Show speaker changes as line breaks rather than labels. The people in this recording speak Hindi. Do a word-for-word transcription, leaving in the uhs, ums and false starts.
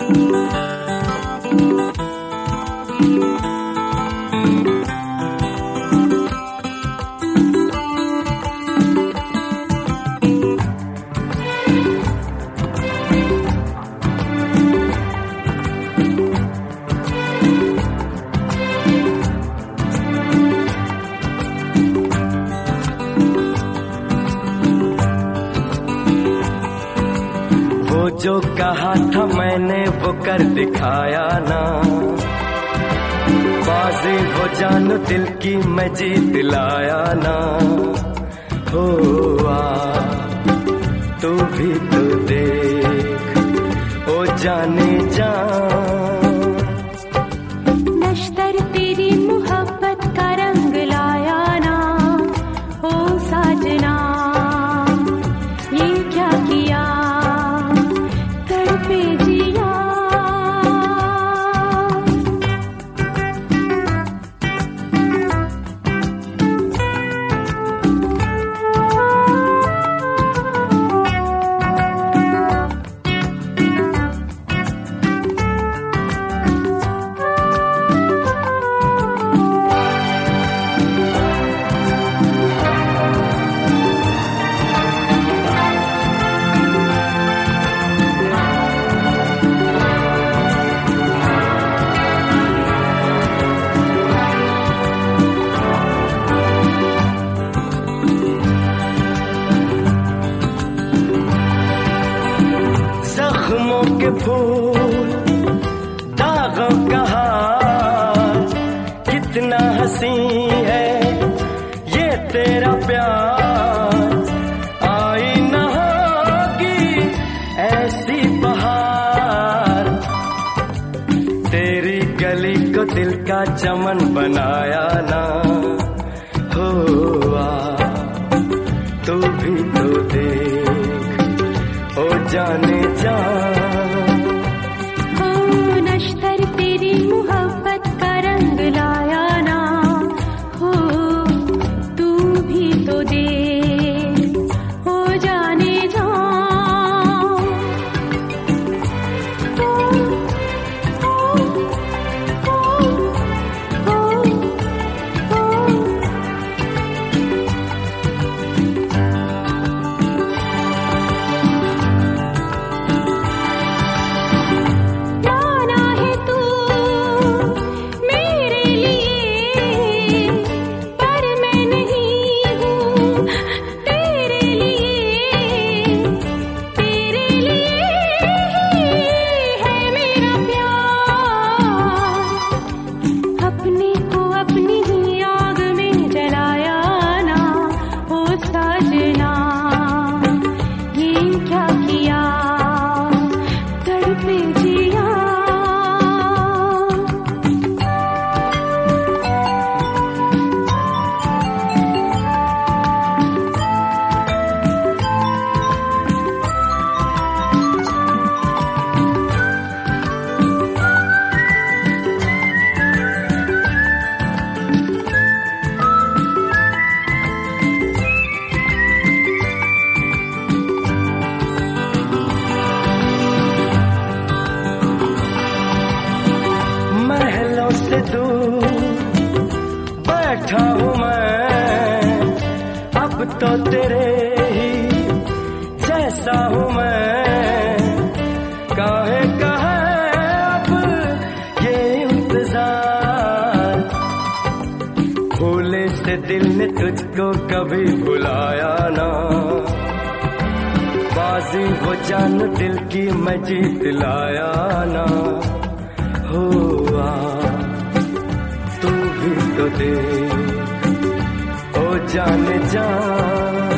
जो कहा था मैंने वो कर दिखाया ना, बाजी वो जान दिल की मैं जीत लाया ना। हो आ तू भी तो देख ओ जाने जा,
नश्तर तेरी मोहब्बत का रंग लाया ना। ओ साजना ये क्या किया तड़पे जिया।
जख्मों के फूल दागों का हार, कितना हंसी है ये तेरा प्यार। आई न होगी ऐसी बहार, तेरी गली को दिल का चमन बनाया ना। हो आ तू भी तो देख ओ जाने जा,
ओ नश्तर तेरी मोहब्बत का रंग लाया ना। हो तू भी तो दे ओ जाने जा। ओ, ओ, ओ, ओ, ओ, जाना है तू मेरे लिए, पर मैं नहीं हूँ तेरे लिए। तेरे लिए ही है मेरा प्यार, अपने को अपनी ही आग में जलाया ना। ओ साजना ये क्या किया तड़पे जिया।
महलों से दूर बैठा हूँ मैं, अब तो तेरे ही जैसा हूँ मैं। काहे का है अब ये इंतजार, भूले से दिल ने तुझको कभी बुलाया ना। बाजी वो जान दिल की मैं जीत लाया ना। हो आ तू भी तो दे ओ जाने जा।